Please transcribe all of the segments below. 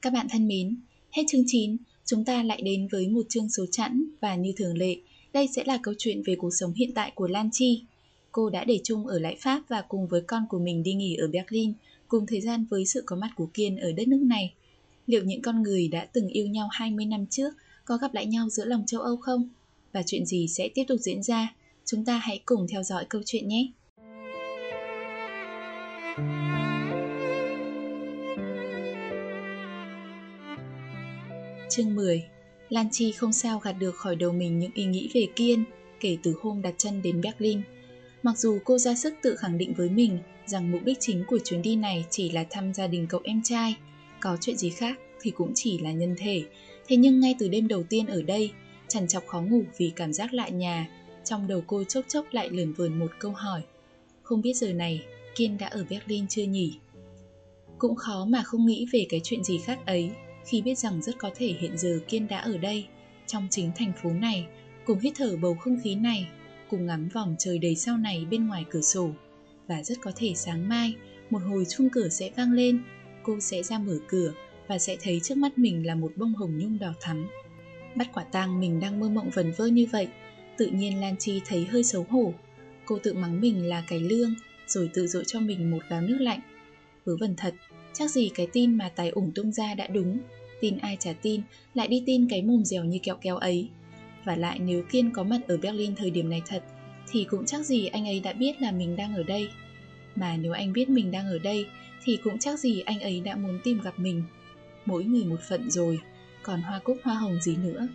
Các bạn thân mến, hết chương 9, chúng ta lại đến với một chương số chẵn và như thường lệ, đây sẽ là câu chuyện về cuộc sống hiện tại của Lan Chi. Cô đã để Trung ở lại Pháp và cùng với con của mình đi nghỉ ở Berlin, cùng thời gian với sự có mặt của Kiên ở đất nước này. Liệu những con người đã từng yêu nhau 20 năm trước có gặp lại nhau giữa lòng châu Âu không? Và chuyện gì sẽ tiếp tục diễn ra? Chúng ta hãy cùng theo dõi câu chuyện nhé! Chương 10. Lan Chi không sao gạt được khỏi đầu mình những ý nghĩ về Kiên kể từ hôm đặt chân đến Berlin. Mặc dù cô ra sức tự khẳng định với mình rằng mục đích chính của chuyến đi này chỉ là thăm gia đình cậu em trai, có chuyện gì khác thì cũng chỉ là nhân thể. Thế nhưng ngay từ đêm đầu tiên ở đây, trằn trọc khó ngủ vì cảm giác lạ nhà, trong đầu cô chốc chốc lại lởn vởn một câu hỏi: không biết giờ này Kiên đã ở Berlin chưa nhỉ? Cũng khó mà không nghĩ về cái chuyện gì khác ấy khi biết rằng rất có thể hiện giờ Kiên đã ở đây, trong chính thành phố này, cùng hít thở bầu không khí này, cùng ngắm vòng trời đầy sao này bên ngoài cửa sổ. Và rất có thể sáng mai, một hồi chuông cửa sẽ vang lên, cô sẽ ra mở cửa và sẽ thấy trước mắt mình là một bông hồng nhung đỏ thắm. Bắt quả tang mình đang mơ mộng vẩn vơ như vậy, tự nhiên Lan Chi thấy hơi xấu hổ. Cô tự mắng mình là cải lương, rồi tự dội cho mình một gáo nước lạnh. Vớ vẩn thật, chắc gì cái tin mà Tài ủng tung ra đã đúng. Tin ai chả tin, lại đi tin cái mồm dẻo như kẹo kéo ấy. Và lại nếu Kiên có mặt ở Berlin thời điểm này thật, thì cũng chắc gì anh ấy đã biết là mình đang ở đây. Mà nếu anh biết mình đang ở đây, thì cũng chắc gì anh ấy đã muốn tìm gặp mình. Mỗi người một phận rồi, còn hoa cúc hoa hồng gì nữa.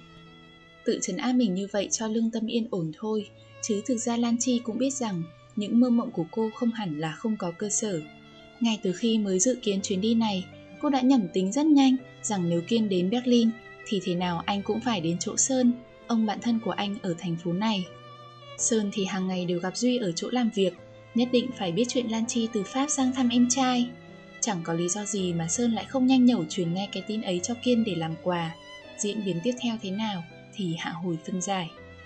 Tự trấn an mình như vậy cho lương tâm yên ổn thôi, chứ thực ra Lan Chi cũng biết rằng những mơ mộng của cô không hẳn là không có cơ sở. Ngay từ khi mới dự kiến chuyến đi này, cô đã nhẩm tính rất nhanh rằng nếu Kiên đến Berlin thì thế nào anh cũng phải đến chỗ Sơn, ông bạn thân của anh ở thành phố này. Sơn thì hàng ngày đều gặp Duy ở chỗ làm việc, nhất định phải biết chuyện Lan Chi từ Pháp sang thăm em trai. Chẳng có lý do gì mà Sơn lại không nhanh nhẩu truyền ngay cái tin ấy cho Kiên để làm quà. Diễn biến tiếp theo thế nào thì hạ hồi phân giải.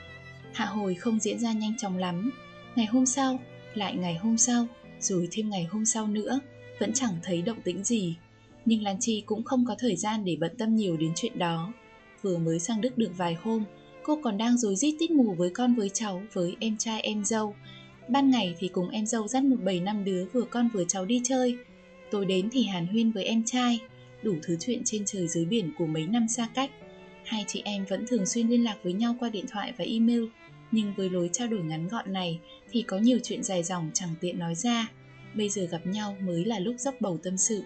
Hạ hồi không diễn ra nhanh chóng lắm. Ngày hôm sau, lại ngày hôm sau, rồi thêm ngày hôm sau nữa, vẫn chẳng thấy động tĩnh gì. Nhưng Lan Chi cũng không có thời gian để bận tâm nhiều đến chuyện đó. Vừa mới sang Đức được vài hôm, cô còn đang rối rít tít mù với con với cháu, với em trai em dâu. Ban ngày thì cùng em dâu dắt một bầy 5 đứa vừa con vừa cháu đi chơi. Tối đến thì hàn huyên với em trai, đủ thứ chuyện trên trời dưới biển của mấy năm xa cách. Hai chị em vẫn thường xuyên liên lạc với nhau qua điện thoại và email, nhưng với lối trao đổi ngắn gọn này thì có nhiều chuyện dài dòng chẳng tiện nói ra. Bây giờ gặp nhau mới là lúc dốc bầu tâm sự.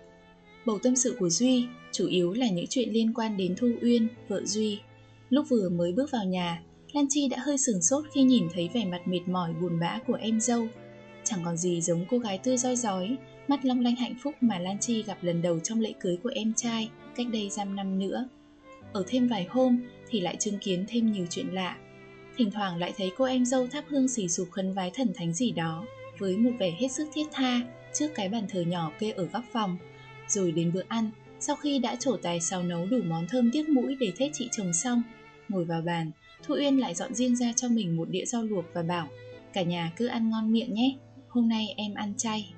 Bầu tâm sự của Duy chủ yếu là những chuyện liên quan đến Thu Uyên, vợ Duy. Lúc vừa mới bước vào nhà, Lan Chi đã hơi sửng sốt khi nhìn thấy vẻ mặt mệt mỏi buồn bã của em dâu. Chẳng còn gì giống cô gái tươi rói rói, mắt long lanh hạnh phúc mà Lan Chi gặp lần đầu trong lễ cưới của em trai cách đây 5 năm nữa. Ở thêm vài hôm thì lại chứng kiến thêm nhiều chuyện lạ. Thỉnh thoảng lại thấy cô em dâu thắp hương xì xụp khấn vái thần thánh gì đó, với một vẻ hết sức thiết tha trước cái bàn thờ nhỏ kê ở góc phòng. Rồi đến bữa ăn, sau khi đã trổ tài xào nấu đủ món thơm tiếc mũi để thết chị chồng xong, ngồi vào bàn, Thu Uyên lại dọn riêng ra cho mình một đĩa rau luộc và bảo: cả nhà cứ ăn ngon miệng nhé, hôm nay em ăn chay.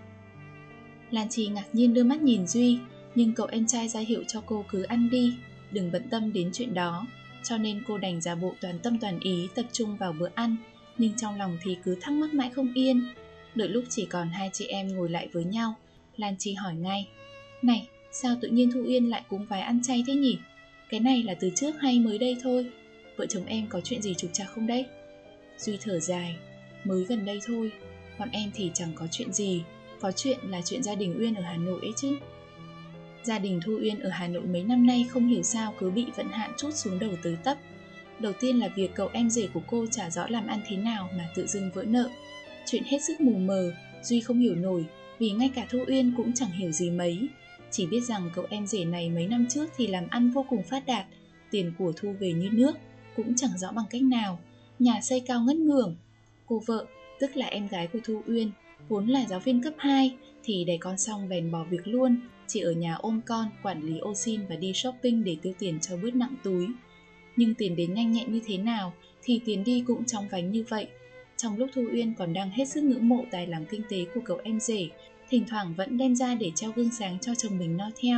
Lan Chi ngạc nhiên đưa mắt nhìn Duy, nhưng cậu em trai ra hiệu cho cô cứ ăn đi, đừng bận tâm đến chuyện đó, cho nên cô đành giả bộ toàn tâm toàn ý tập trung vào bữa ăn, nhưng trong lòng thì cứ thắc mắc mãi không yên. Đợi lúc chỉ còn hai chị em ngồi lại với nhau, Lan Chi hỏi ngay: này, sao tự nhiên Thu Uyên lại cúng vái ăn chay thế nhỉ? Cái này là từ trước hay mới đây thôi? Vợ chồng em có chuyện gì trục trặc không đấy? Duy thở dài: mới gần đây thôi, bọn em thì chẳng có chuyện gì, có chuyện là chuyện gia đình Uyên ở Hà Nội ấy chứ. Gia đình Thu Uyên ở Hà Nội mấy năm nay không hiểu sao cứ bị vận hạn trút xuống đầu tới tấp. Đầu tiên là việc cậu em rể của cô chả rõ làm ăn thế nào mà tự dưng vỡ nợ. Chuyện hết sức mù mờ, Duy không hiểu nổi, vì ngay cả Thu Uyên cũng chẳng hiểu gì mấy. Chỉ biết rằng cậu em rể này mấy năm trước thì làm ăn vô cùng phát đạt, tiền của thu về như nước, cũng chẳng rõ bằng cách nào, nhà xây cao ngất ngưởng. Cô vợ, tức là em gái của Thu Uyên, vốn là giáo viên cấp 2, thì đẻ con xong bèn bỏ việc luôn, chỉ ở nhà ôm con, quản lý ô sin và đi shopping để tiêu tiền cho bớt nặng túi. Nhưng tiền đến nhanh nhẹn như thế nào thì tiền đi cũng chóng vánh như vậy. Trong lúc Thu Uyên còn đang hết sức ngưỡng mộ tài làm kinh tế của cậu em rể, thỉnh thoảng vẫn đem ra để treo gương sáng cho chồng mình noi theo,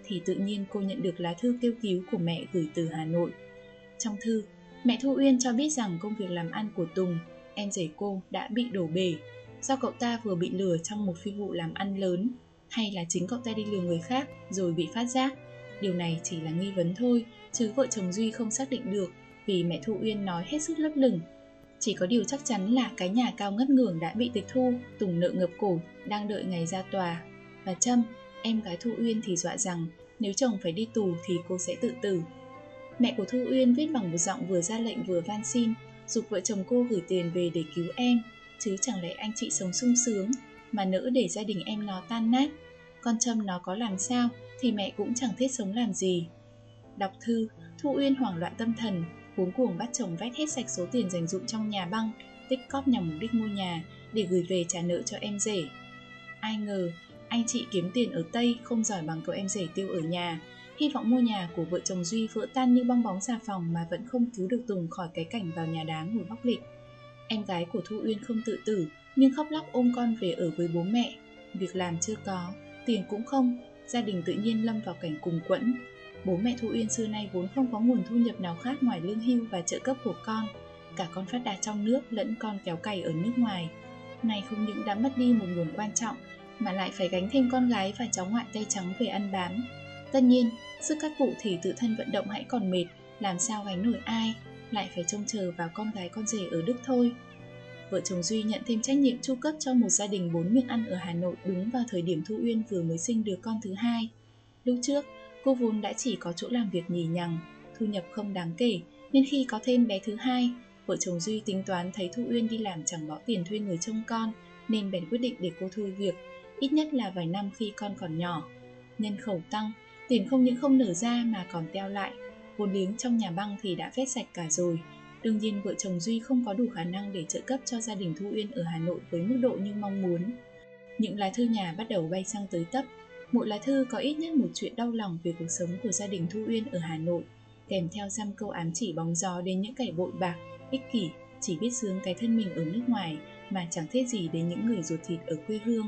thì tự nhiên cô nhận được lá thư kêu cứu của mẹ gửi từ Hà Nội. Trong thư, mẹ Thu Uyên cho biết rằng công việc làm ăn của Tùng, em rể cô, đã bị đổ bể do cậu ta vừa bị lừa trong một phi vụ làm ăn lớn, hay là chính cậu ta đi lừa người khác rồi bị phát giác. Điều này chỉ là nghi vấn thôi, chứ vợ chồng Duy không xác định được vì mẹ Thu Uyên nói hết sức lấp lửng. Chỉ có điều chắc chắn là cái nhà cao ngất ngưởng đã bị tịch thu, Tùng nợ ngập cổ, đang đợi ngày ra tòa. Và Trâm, em gái Thu Uyên thì dọa rằng nếu chồng phải đi tù thì cô sẽ tự tử. Mẹ của Thu Uyên viết bằng một giọng vừa ra lệnh vừa van xin, giục vợ chồng cô gửi tiền về để cứu em, chứ chẳng lẽ anh chị sống sung sướng mà nỡ để gia đình em nó tan nát. Con Trâm nó có làm sao thì mẹ cũng chẳng thiết sống làm gì. Đọc thư, Thu Uyên hoảng loạn tâm thần, cuống cuồng bắt chồng vét hết sạch số tiền dành dụm trong nhà băng, tích cóp nhằm mục đích mua nhà để gửi về trả nợ cho em rể. Ai ngờ, anh chị kiếm tiền ở Tây không giỏi bằng cậu em rể tiêu ở nhà. Hy vọng mua nhà của vợ chồng Duy vỡ tan như bong bóng xà phòng mà vẫn không cứu được Tùng khỏi cái cảnh vào nhà đá ngồi bóc lịch. Em gái của Thu Uyên không tự tử, nhưng khóc lóc ôm con về ở với bố mẹ. Việc làm chưa có, tiền cũng không, gia đình tự nhiên lâm vào cảnh cùng quẫn. Bố mẹ Thu Uyên xưa nay vốn không có nguồn thu nhập nào khác ngoài lương hưu và trợ cấp của con. Cả con phát đạt trong nước lẫn con kéo cày ở nước ngoài. Nay không những đã mất đi một nguồn quan trọng, mà lại phải gánh thêm con gái và cháu ngoại tay trắng về ăn bám. Tất nhiên, sức các cụ thì tự thân vận động hãy còn mệt, làm sao gánh nổi ai, lại phải trông chờ vào con gái con rể ở Đức thôi. Vợ chồng Duy nhận thêm trách nhiệm chu cấp cho một gia đình 4 miệng ăn ở Hà Nội đúng vào thời điểm Thu Uyên vừa mới sinh đứa con thứ hai. Lúc trước, cô vốn đã chỉ có chỗ làm việc nhì nhằng, thu nhập không đáng kể, nên khi có thêm bé thứ hai, vợ chồng Duy tính toán thấy Thu Uyên đi làm chẳng bỏ tiền thuê người trông con, nên bèn quyết định để cô thôi việc, ít nhất là vài năm khi con còn nhỏ. Nhân khẩu tăng, tiền không những không nở ra mà còn teo lại, vốn liếng trong nhà băng thì đã vét sạch cả rồi. Đương nhiên vợ chồng Duy không có đủ khả năng để trợ cấp cho gia đình Thu Uyên ở Hà Nội với mức độ như mong muốn. Những lá thư nhà bắt đầu bay sang tới tấp. Mỗi lá thư có ít nhất một chuyện đau lòng về cuộc sống của gia đình Thu Uyên ở Hà Nội, kèm theo dăm câu ám chỉ bóng gió đến những kẻ bội bạc, ích kỷ, chỉ biết hướng cái thân mình ở nước ngoài mà chẳng thiết gì đến những người ruột thịt ở quê hương.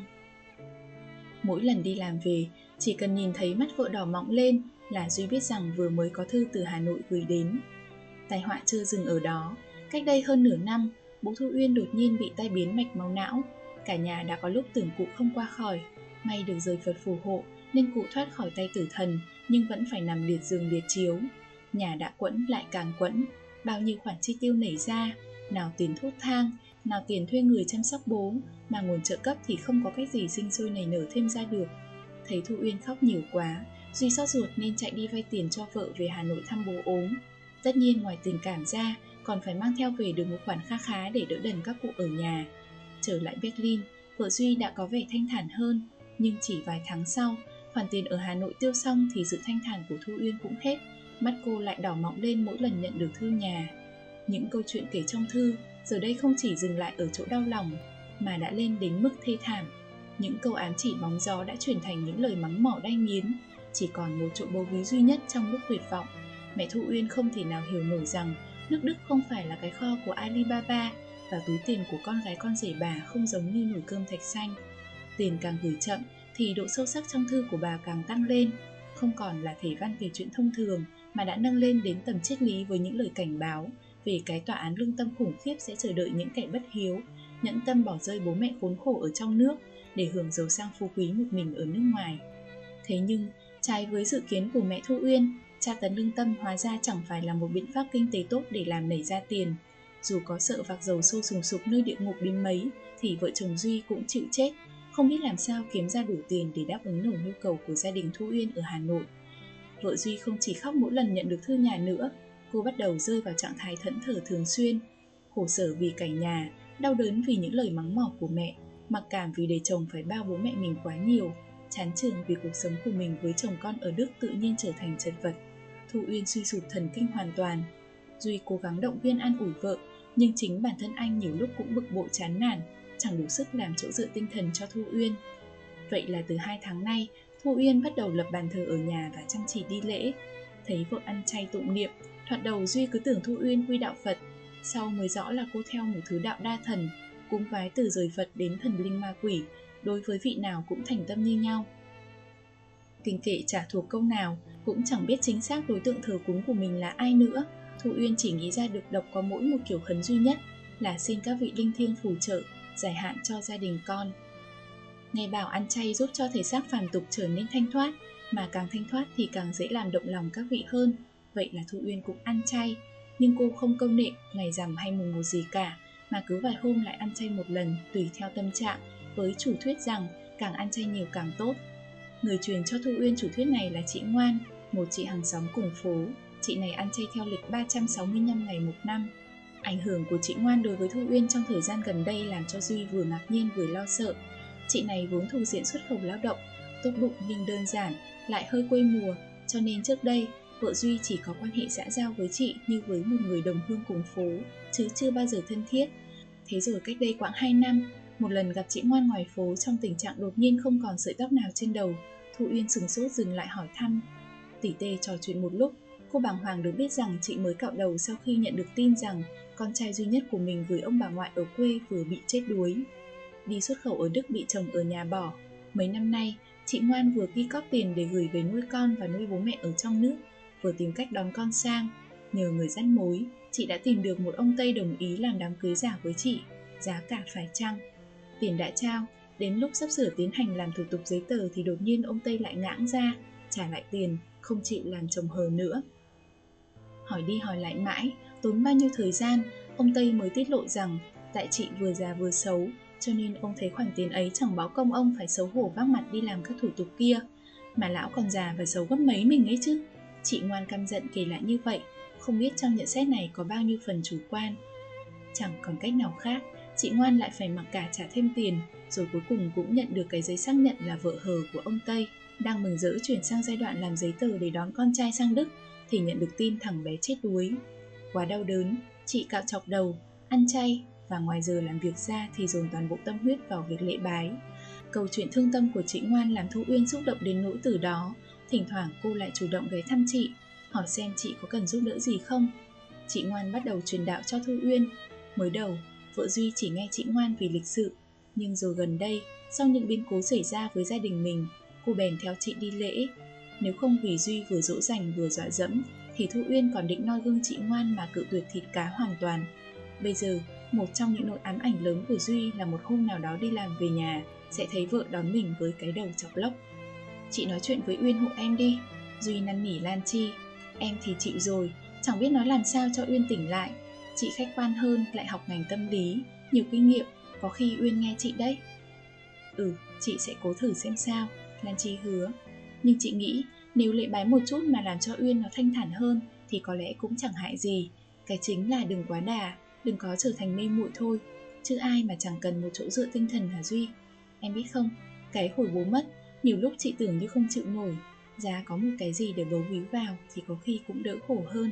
Mỗi lần đi làm về, chỉ cần nhìn thấy mắt vợ đỏ mọng lên là Duy biết rằng vừa mới có thư từ Hà Nội gửi đến. Tai họa chưa dừng ở đó, cách đây hơn nửa năm, bố Thu Uyên đột nhiên bị tai biến mạch máu não. Cả nhà đã có lúc tưởng cụ không qua khỏi, may được rời Phật phù hộ nên cụ thoát khỏi tay tử thần, nhưng vẫn phải nằm liệt giường liệt chiếu. Nhà đã quẫn lại càng quẫn, bao nhiêu khoản chi tiêu nảy ra, nào tiền thuốc thang, nào tiền thuê người chăm sóc bố, mà nguồn trợ cấp thì không có cách gì sinh sôi nảy nở thêm ra được. Thấy Thu Uyên khóc nhiều quá, Duy xót ruột nên chạy đi vay tiền cho vợ về Hà Nội thăm bố ốm. Tất nhiên ngoài tình cảm ra, còn phải mang theo về được một khoản kha khá để đỡ đần các cụ ở nhà. Trở lại Berlin, vợ Duy đã có vẻ thanh thản hơn, nhưng chỉ vài tháng sau, khoản tiền ở Hà Nội tiêu xong thì sự thanh thản của Thu Uyên cũng hết. Mắt cô lại đỏ mọng lên mỗi lần nhận được thư nhà. Những câu chuyện kể trong thư giờ đây không chỉ dừng lại ở chỗ đau lòng, mà đã lên đến mức thê thảm. Những câu ám chỉ bóng gió đã chuyển thành những lời mắng mỏ đay nghiến, chỉ còn một chỗ bầu víu duy nhất trong lúc tuyệt vọng. Mẹ Thu Uyên không thể nào hiểu nổi rằng nước Đức không phải là cái kho của Alibaba và túi tiền của con gái con rể bà không giống như nồi cơm thạch xanh. Tiền càng gửi chậm thì độ sâu sắc trong thư của bà càng tăng lên, không còn là thể văn kể chuyện thông thường mà đã nâng lên đến tầm triết lý với những lời cảnh báo về cái tòa án lương tâm khủng khiếp sẽ chờ đợi những kẻ bất hiếu, nhẫn tâm bỏ rơi bố mẹ khốn khổ ở trong nước để hưởng giàu sang phú quý một mình ở nước ngoài. Thế nhưng, trái với dự kiến của mẹ Thu Uyên, tra tấn lương tâm hóa ra chẳng phải là một biện pháp kinh tế tốt để làm nảy ra tiền. Dù có sợ vạc dầu sôi sùng sục nơi địa ngục đến mấy, thì vợ chồng Duy cũng chịu chết, không biết làm sao kiếm ra đủ tiền để đáp ứng nổi nhu cầu của gia đình Thu Uyên ở Hà Nội. Vợ Duy không chỉ khóc mỗi lần nhận được thư nhà nữa, cô bắt đầu rơi vào trạng thái thẫn thờ thường xuyên. Khổ sở vì cảnh nhà, đau đớn vì những lời mắng mỏ của mẹ, mặc cảm vì để chồng phải bao bố mẹ mình quá nhiều, chán chường vì cuộc sống của mình với chồng con ở Đức tự nhiên trở thành chật vật. Thu Uyên suy sụp thần kinh hoàn toàn. Duy cố gắng động viên an ủi vợ, nhưng chính bản thân anh nhiều lúc cũng bực bội chán nản, chẳng đủ sức làm chỗ dựa tinh thần cho Thu Uyên. Vậy là từ 2 tháng nay, Thu Uyên bắt đầu lập bàn thờ ở nhà và chăm chỉ đi lễ. Thấy vợ ăn chay tụng niệm, thoạt đầu Duy cứ tưởng Thu Uyên quy đạo Phật, sau mới rõ là cô theo một thứ đạo đa thần, cúng vái từ rời Phật đến thần linh ma quỷ, đối với vị nào cũng thành tâm như nhau. Kinh kệ chả thuộc câu nào, cũng chẳng biết chính xác đối tượng thờ cúng của mình là ai nữa. Thu Uyên chỉ nghĩ ra được độc có mỗi một kiểu khấn duy nhất là xin các vị linh thiêng phù trợ, giải hạn cho gia đình con. Nghe bảo ăn chay giúp cho thể xác phàm tục trở nên thanh thoát, mà càng thanh thoát thì càng dễ làm động lòng các vị hơn. Vậy là Thu Uyên cũng ăn chay, nhưng cô không câu nệ ngày rằm hay mùng 1 gì cả, mà cứ vài hôm lại ăn chay một lần tùy theo tâm trạng, với chủ thuyết rằng càng ăn chay nhiều càng tốt. Người truyền cho Thu Uyên chủ thuyết này là chị Ngoan, một chị hàng xóm cùng phố. Chị này ăn chay theo lịch 365 ngày một năm. Ảnh hưởng của chị Ngoan đối với Thu Uyên trong thời gian gần đây làm cho Duy vừa ngạc nhiên vừa lo sợ. Chị này vốn thuộc diện xuất khẩu lao động, tốt bụng nhưng đơn giản, lại hơi quê mùa, cho nên trước đây vợ Duy chỉ có quan hệ xã giao với chị như với một người đồng hương cùng phố, chứ chưa bao giờ thân thiết. Thế rồi cách đây khoảng 2 năm, một lần gặp chị Ngoan ngoài phố trong tình trạng đột nhiên không còn sợi tóc nào trên đầu, Thu Uyên sửng sốt dừng lại hỏi thăm. Tỉ tê trò chuyện một lúc, cô bàng hoàng được biết rằng chị mới cạo đầu sau khi nhận được tin rằng con trai duy nhất của mình với ông bà ngoại ở quê vừa bị chết đuối. Đi xuất khẩu ở Đức bị chồng ở nhà bỏ. Mấy năm nay, chị Ngoan vừa ghi góp tiền để gửi về nuôi con và nuôi bố mẹ ở trong nước, vừa tìm cách đón con sang. Nhờ người dắt mối, chị đã tìm được một ông Tây đồng ý làm đám cưới giả với chị, giá cả phải chăng. Tiền đã trao, đến lúc sắp sửa tiến hành làm thủ tục giấy tờ thì đột nhiên ông Tây lại ngãng ra, trả lại tiền, không chịu làm chồng hờ nữa. Hỏi đi hỏi lại mãi, tốn bao nhiêu thời gian, ông Tây mới tiết lộ rằng tại chị vừa già vừa xấu, cho nên ông thấy khoản tiền ấy chẳng báo công ông phải xấu hổ vác mặt đi làm các thủ tục kia. Mà lão còn già và xấu gấp mấy mình ấy chứ. Chị Ngoan căm giận kể lại như vậy, không biết trong nhận xét này có bao nhiêu phần chủ quan. Chẳng còn cách nào khác, chị Ngoan lại phải mặc cả trả thêm tiền, rồi cuối cùng cũng nhận được cái giấy xác nhận là vợ hờ của ông Tây. Đang mừng rỡ chuyển sang giai đoạn làm giấy tờ để đón con trai sang Đức, thì nhận được tin thằng bé chết đuối. Quá đau đớn, chị cạo chọc đầu, ăn chay, và ngoài giờ làm việc ra thì dồn toàn bộ tâm huyết vào việc lễ bái. Câu chuyện thương tâm của chị Ngoan làm Thu Uyên xúc động đến nỗi từ đó, thỉnh thoảng cô lại chủ động ghé thăm chị, hỏi xem chị có cần giúp đỡ gì không. Chị Ngoan bắt đầu truyền đạo cho Thu Uyên. Mới đầu, vợ Duy chỉ nghe chị Ngoan vì lịch sự, nhưng rồi gần đây, sau những biến cố xảy ra với gia đình mình, cô bèn theo chị đi lễ. Nếu không vì Duy vừa dỗ dành vừa dọa dẫm, thì Thu Uyên còn định noi gương chị Ngoan mà cự tuyệt thịt cá hoàn toàn. Bây giờ, một trong những nỗi ám ảnh lớn của Duy là một hôm nào đó đi làm về nhà, sẽ thấy vợ đón mình với cái đầu chọc lóc. Chị nói chuyện với Uyên hộ em đi, Duy năn nỉ Lan Chi. Em thì chịu rồi, chẳng biết nói làm sao cho Uyên tỉnh lại. Chị khách quan hơn, lại học ngành tâm lý, nhiều kinh nghiệm, có khi Uyên nghe chị đấy. Chị sẽ cố thử xem sao, Lan Chi hứa. Nhưng chị nghĩ nếu lễ bái một chút mà làm cho Uyên nó thanh thản hơn thì có lẽ cũng chẳng hại gì. Cái chính là đừng quá đà, đừng có trở thành mê muội thôi. Chứ ai mà chẳng cần một chỗ dựa tinh thần hả Duy? Em biết không, cái hồi bố mất, nhiều lúc chị tưởng như không chịu nổi. Giá có một cái gì để bấu víu vào thì có khi cũng đỡ khổ hơn.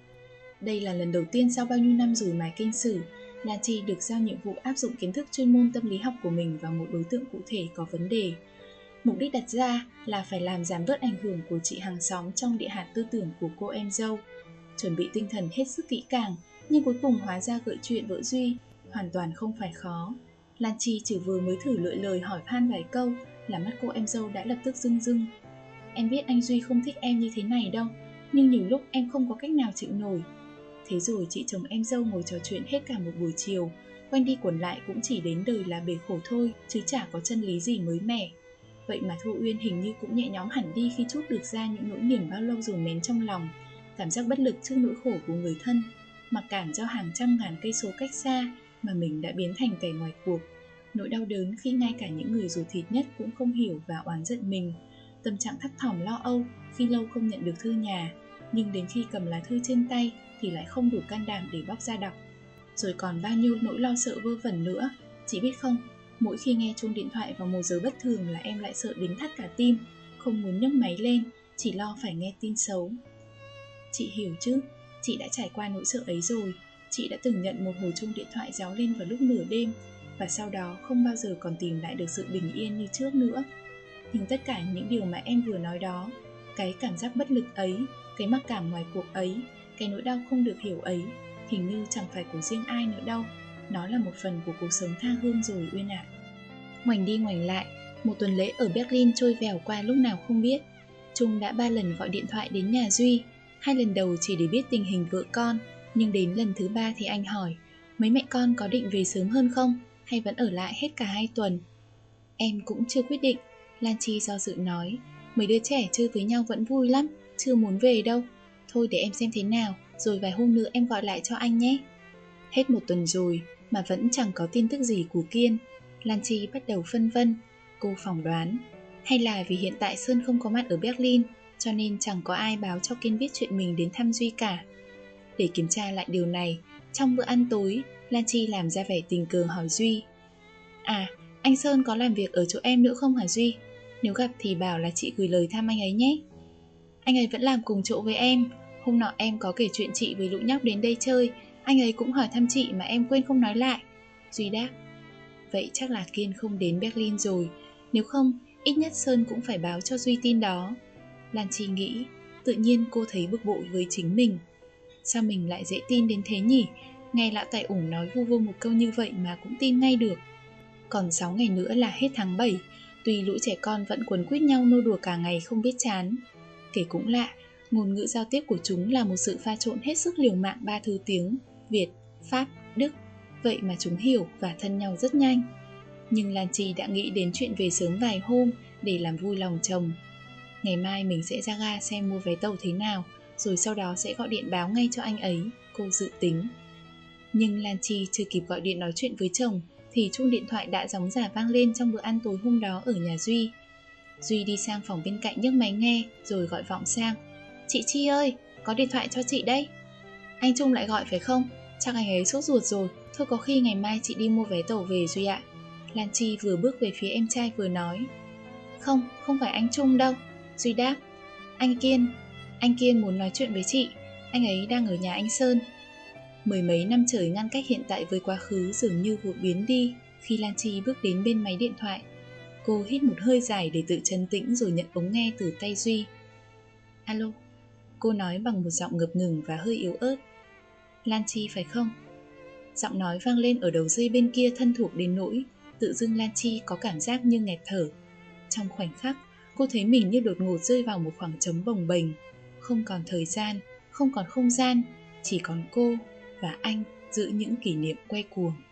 Đây là lần đầu tiên sau bao nhiêu năm rủi mài kinh sử, Lan Chi được giao nhiệm vụ áp dụng kiến thức chuyên môn tâm lý học của mình vào một đối tượng cụ thể có vấn đề. Mục đích đặt ra là phải làm giảm bớt ảnh hưởng của chị hàng xóm trong địa hạt tư tưởng của cô em dâu. Chuẩn bị tinh thần hết sức kỹ càng, nhưng cuối cùng hóa ra gợi chuyện vợ Duy hoàn toàn không phải khó. Lan Chi chỉ vừa mới thử lựa lời hỏi han vài câu là mắt cô em dâu đã lập tức rưng rưng. Em biết anh Duy không thích em như thế này đâu, nhưng nhiều lúc em không có cách nào chịu nổi. Thế rồi chị chồng em dâu ngồi trò chuyện hết cả một buổi chiều, quanh đi quẩn lại cũng chỉ đến đời là bể khổ thôi, chứ chả có chân lý gì mới mẻ. Vậy mà Thu Uyên hình như cũng nhẹ nhõm hẳn đi khi trút được ra những nỗi niềm bao lâu dồn nén trong lòng, cảm giác bất lực trước nỗi khổ của người thân, mặc cảm do hàng trăm ngàn cây số cách xa mà mình đã biến thành kẻ ngoài cuộc. Nỗi đau đớn khi ngay cả những người ruột thịt nhất cũng không hiểu và oán giận mình, tâm trạng thấp thỏm lo âu khi lâu không nhận được thư nhà, nhưng đến khi cầm lá thư trên tay thì lại không đủ can đảm để bóc ra đọc. Rồi còn bao nhiêu nỗi lo sợ vơ vẩn nữa. Chị biết không, mỗi khi nghe chuông điện thoại vào một giờ bất thường là em lại sợ đính thắt cả tim, không muốn nhấc máy lên, chỉ lo phải nghe tin xấu. Chị hiểu chứ, chị đã trải qua nỗi sợ ấy rồi. Chị đã từng nhận một hồi chuông điện thoại réo lên vào lúc nửa đêm, và sau đó không bao giờ còn tìm lại được sự bình yên như trước nữa. Nhưng tất cả những điều mà em vừa nói đó, cái cảm giác bất lực ấy, cái mặc cảm ngoài cuộc ấy, cái nỗi đau không được hiểu ấy, hình như chẳng phải của riêng ai nữa đâu. Nó là một phần của cuộc sống tha hương rồi Uyên ạ. Ngoảnh đi ngoảnh lại, một tuần lễ ở Berlin trôi vèo qua lúc nào không biết. Trung đã 3 lần gọi điện thoại đến nhà Duy, 2 lần đầu chỉ để biết tình hình vợ con, nhưng đến lần thứ 3 thì anh hỏi, mấy mẹ con có định về sớm hơn không, hay vẫn ở lại hết cả 2 tuần? Em cũng chưa quyết định, Lan Chi do dự nói, mấy đứa trẻ chơi với nhau vẫn vui lắm, chưa muốn về đâu. Thôi để em xem thế nào, rồi vài hôm nữa em gọi lại cho anh nhé. Hết 1 tuần rồi mà vẫn chẳng có tin tức gì của Kiên. Lan Chi bắt đầu phân vân. Cô phỏng đoán, hay là vì hiện tại Sơn không có mặt ở Berlin, cho nên chẳng có ai báo cho Kiên biết chuyện mình đến thăm Duy cả. Để kiểm tra lại điều này, trong bữa ăn tối, Lan Chi làm ra vẻ tình cờ hỏi Duy, à, anh Sơn có làm việc ở chỗ em nữa không hả Duy? Nếu gặp thì bảo là chị gửi lời thăm anh ấy nhé. Anh ấy vẫn làm cùng chỗ với em. Hôm nọ em có kể chuyện chị với lũ nhóc đến đây chơi, anh ấy cũng hỏi thăm chị mà em quên không nói lại. Duy đáp, vậy chắc là Kiên không đến Berlin rồi. Nếu không, ít nhất Sơn cũng phải báo cho Duy tin đó. Lan Chi nghĩ, tự nhiên cô thấy bực bội với chính mình. Sao mình lại dễ tin đến thế nhỉ? Nghe lão tài ủng nói vu vơ một câu như vậy mà cũng tin ngay được. Còn 6 ngày nữa là hết tháng 7, tuy lũ trẻ con vẫn quấn quýt nhau nô đùa cả ngày không biết chán. Kể cũng lạ, ngôn ngữ giao tiếp của chúng là một sự pha trộn hết sức liều mạng 3 thứ tiếng, Việt, Pháp, Đức, vậy mà chúng hiểu và thân nhau rất nhanh. Nhưng Lan Chi đã nghĩ đến chuyện về sớm vài hôm để làm vui lòng chồng. Ngày mai mình sẽ ra ga xem mua vé tàu thế nào, rồi sau đó sẽ gọi điện báo ngay cho anh ấy, cô dự tính. Nhưng Lan Chi chưa kịp gọi điện nói chuyện với chồng thì chuông điện thoại đã gióng giả vang lên trong bữa ăn tối hôm đó ở nhà Duy. Duy đi sang phòng bên cạnh nhấc máy nghe rồi gọi vọng sang, chị Chi ơi, có điện thoại cho chị đây. Anh Trung lại gọi phải không? Chắc anh ấy sốt ruột rồi, thôi có khi ngày mai chị đi mua vé tàu về Duy ạ. Lan Chi vừa bước về phía em trai vừa nói. Không, không phải anh Trung đâu. Duy đáp, anh Kiên muốn nói chuyện với chị, anh ấy đang ở nhà anh Sơn. Mười mấy năm trời ngăn cách hiện tại với quá khứ dường như vụt biến đi khi Lan Chi bước đến bên máy điện thoại. Cô hít một hơi dài để tự trấn tĩnh rồi nhận ống nghe từ tay Duy. Alo, cô nói bằng một giọng ngập ngừng và hơi yếu ớt. Lan Chi phải không? Giọng nói vang lên ở đầu dây bên kia thân thuộc đến nỗi tự dưng Lan Chi có cảm giác như nghẹt thở. Trong khoảnh khắc, cô thấy mình như đột ngột rơi vào một khoảng trống bồng bềnh. Không còn thời gian, không còn không gian, chỉ còn cô và anh giữ những kỷ niệm quay cuồng.